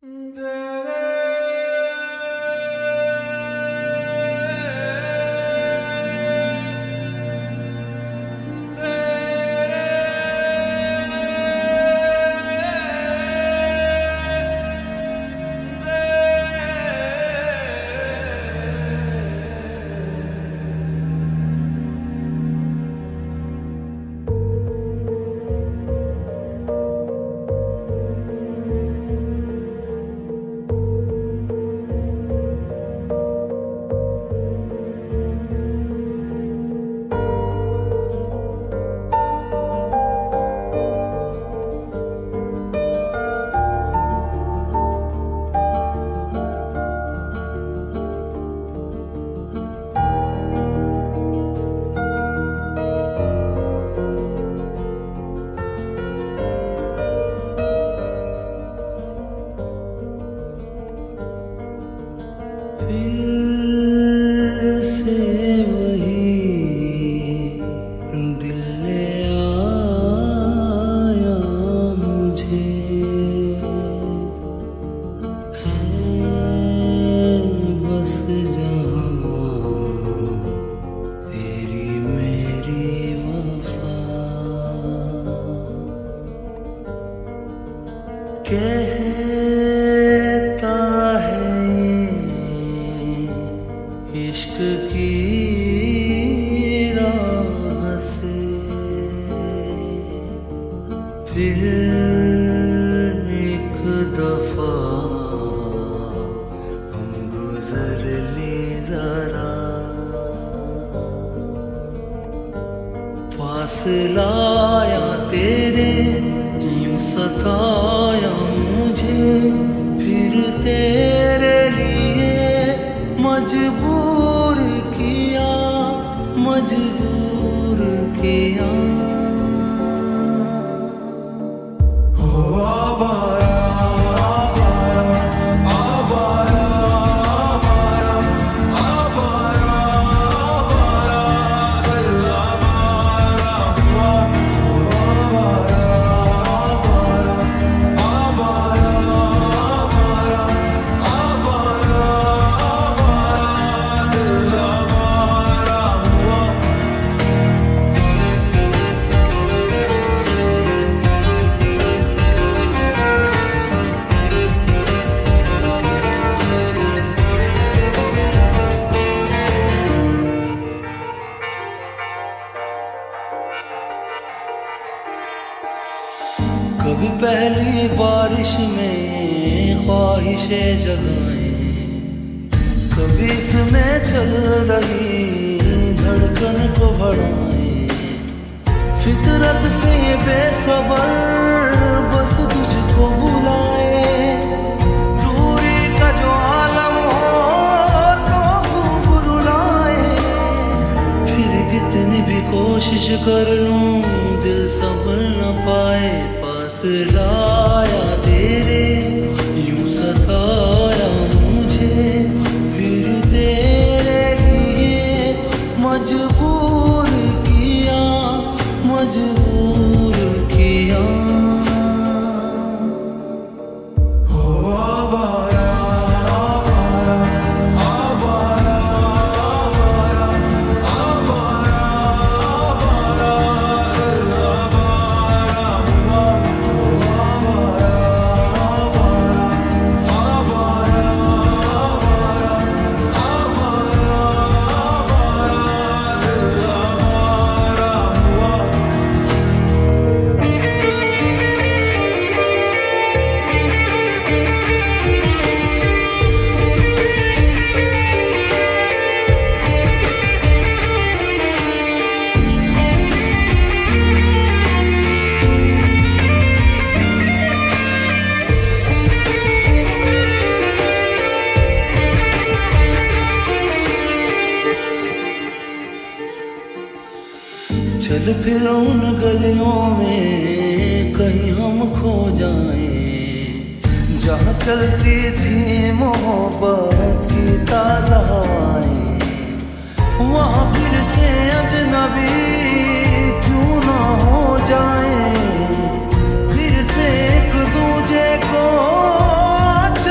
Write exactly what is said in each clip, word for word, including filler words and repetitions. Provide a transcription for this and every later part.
फिर से वही दिल ले आया मुझे, है बस जहाँ तेरी मेरी वफा। कहता है इश्क की राह से फिर एक दफा हम गुजर ले जरा। पास लाया तेरे यूं सताया मुझे, फिर तेरे लिए मजबूर किया मजबूर किया। हो आवारा आवारा आवारा आवारा आवारा दिल आवारा हुआ। हो आवारा आवारा आवारा आवारा आवारा आवारा दिल आवारा हुआ। कभी पहली बारिश में ख्वाहिशें जगाएं, कभी इसमें चल रही धड़कन को बढ़ाएं। फितरत से ये बेसबर बस तुझको बुलाए, दूरी का जो आलम हो तो खूब रुलाए। फिर कितनी भी कोशिश कर लूं दिल संभल न पाए। पास लाया तेरे यूं सताया मुझे, फिर तेरे लिए मजबूर किया मजबूर किया। हो आवारा आवारा आवारा आवारा आवारा आवारा दिल आवारा हुआ। हो आवारा आवारा आवारा आवारा आवारा आवारा दिल आवारा हुआ। चल फिर उन गलियों में कहीं हम खो जाएं, जहाँ चलती थी मोहब्बत की ताज़ा हवाएं। वहाँ फिर से अजनबी क्यों ना हो जाएं, फिर से एक दूजे को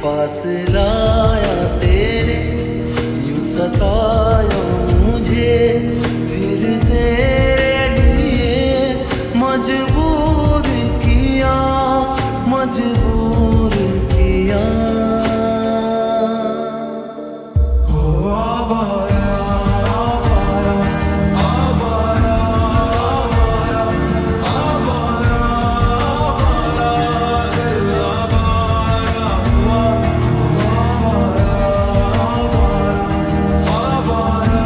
फासला आया तेरे यूं सताया मुझे, फिर तेरे लिए मजबूर किया, मजबूर किया। हो आवारा आवारा आवारा आवारा आवारा आवारा दिल आवारा हुआ। हो आवारा आवारा आवारा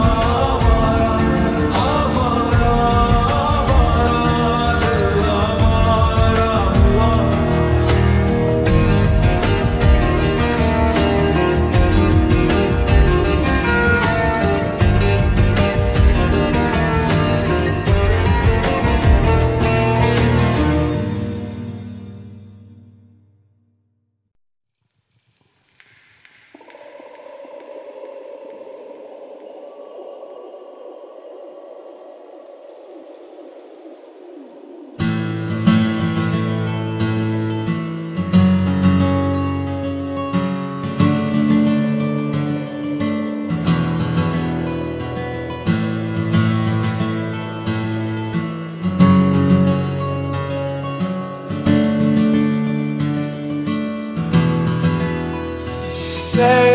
आवारा आवारा दिल आवारा हुआ। Say